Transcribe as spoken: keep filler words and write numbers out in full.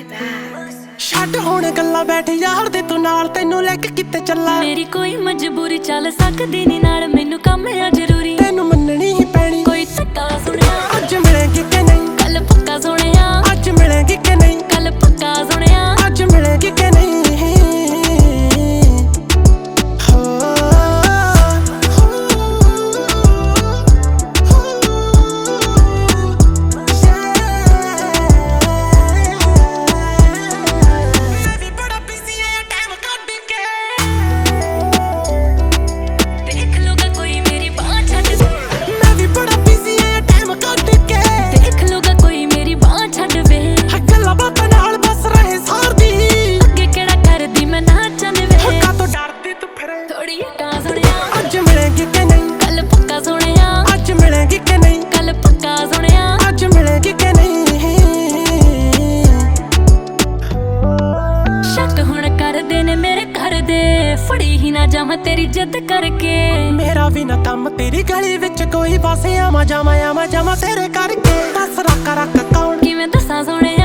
ਛੱਡ ਹੁਣ ਗੱਲਾਂ ਬੈਠ ਯਾਰ ਦੇ ਤੂੰ ਨਾਲ ਤੈਨੂੰ ਲੈ ਕੇ ਕਿੱਥੇ ਚੱਲਾਂ। ਮੇਰੀ ਕੋਈ ਮਜਬੂਰੀ ਚੱਲ ਸਕਦੀ ਨੀ ਨਾਲ, ਮੈਨੂੰ ਕੰਮ ਆ ਜ਼ਰੂਰੀ, ਤੈਨੂੰ ਮੰਨਣੀ ਹੀ ਪੈਣੀ। ਕੋਈ ਧੱਕਾ ਸੁਣਿਆ ਅੱਜ ਮਿਲੇਗੀ ਕਿ ਨਹੀਂ, ਕੱਲ ਪੱਕਾ ਸੁਣਿਆ। ਅੱਜ ਮਿਲੇਗੀ ਕਿ ਨਹੀਂ, ਕੱਲ ਪੱਕਾ ਸੁਣਿਆ। ਅੱਜ ਮਿਲੇਗੀ ਕਿ ਨਹੀਂ। ਅੱਜ ਮਿਲੇਗੀ ਕਿ ਨਹੀਂ, ਕੱਲ ਪੱਕਾ ਸੁਣਿਆ। ਅੱਜ ਮਿਲੇਗੀ ਕਿ ਨਹੀਂ, ਕੱਲ ਪੱਕਾ ਸੁਣਿਆ। ਅੱਜ ਮਿਲੇਗੀ ਕਿ ਨਹੀਂ। ਸ਼ੱਕ ਹੁਣ ਕਰਦੇ ਨੇ ਮੇਰੇ ਘਰ ਦੇ, ਫੜੀ ਹੀ ਨਾ ਜਾਵਾਂ ਤੇਰੀ ਜਿੱਦ ਕਰਕੇ। ਮੇਰਾ ਵੀ ਨਾ ਕੰਮ ਤੇਰੀ ਗਲੀ ਵਿੱਚ ਕੋਈ, ਬਸ ਆਵਾਂ ਜਾਵਾਂ ਆਵਾਂ ਜਾਵਾਂ ਤੇਰੇ ਕਰਕੇ। ਦੱਸ ਰੱਖ ਰੱਖ ਕੌਣ, ਕਿਵੇਂ ਦੱਸਾਂ ਸੋਹਣੇ